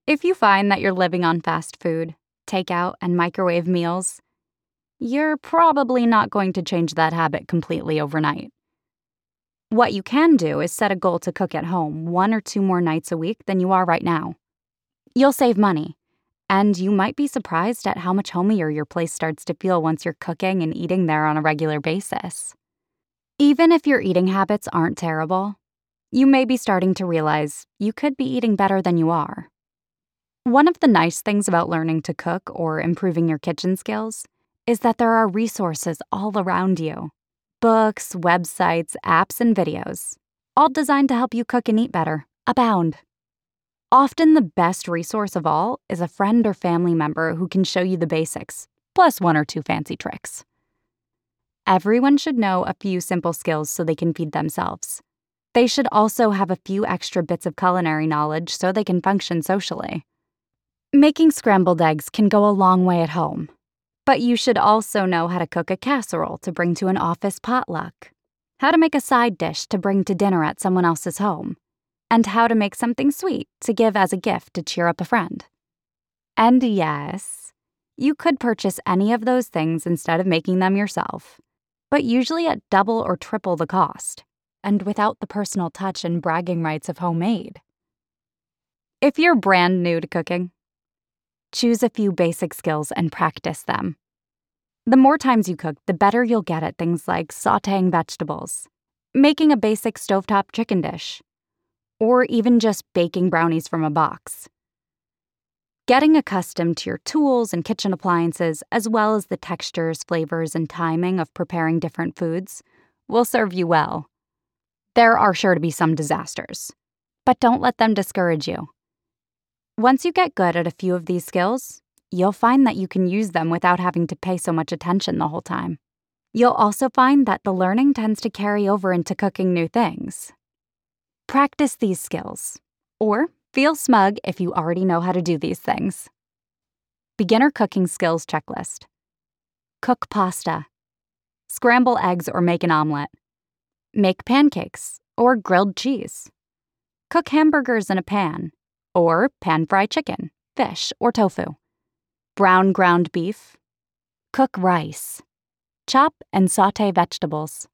If you find that you're living on fast food, takeout, and microwave meals, you're probably not going to change that habit completely overnight. What you can do is set a goal to cook at home 1 or 2 more nights a week than you are right now. You'll save money, and you might be surprised at how much homier your place starts to feel once you're cooking and eating there on a regular basis. Even if your eating habits aren't terrible, you may be starting to realize you could be eating better than you are. One of the nice things about learning to cook or improving your kitchen skills is that there are resources all around you. Books, websites, apps, and videos, all designed to help you cook and eat better, abound. Often the best resource of all is a friend or family member who can show you the basics, plus 1 or 2 fancy tricks. Everyone should know a few simple skills so they can feed themselves. They should also have a few extra bits of culinary knowledge so they can function socially. Making scrambled eggs can go a long way at home, but you should also know how to cook a casserole to bring to an office potluck, how to make a side dish to bring to dinner at someone else's home, and how to make something sweet to give as a gift to cheer up a friend. And yes, you could purchase any of those things instead of making them yourself, but usually at double or triple the cost, and without the personal touch and bragging rights of homemade. If you're brand new to cooking, choose a few basic skills and practice them. The more times you cook, the better you'll get at things like sautéing vegetables, making a basic stovetop chicken dish, or even just baking brownies from a box. Getting accustomed to your tools and kitchen appliances, as well as the textures, flavors, and timing of preparing different foods, will serve you well. There are sure to be some disasters, but don't let them discourage you. Once you get good at a few of these skills, you'll find that you can use them without having to pay so much attention the whole time. You'll also find that the learning tends to carry over into cooking new things. Practice these skills, or feel smug if you already know how to do these things. Beginner cooking skills checklist. Cook pasta. Scramble eggs or make an omelet. Make pancakes or grilled cheese. Cook hamburgers in a pan, or pan-fry chicken, fish, or tofu. Brown ground beef. Cook rice. Chop and sauté vegetables.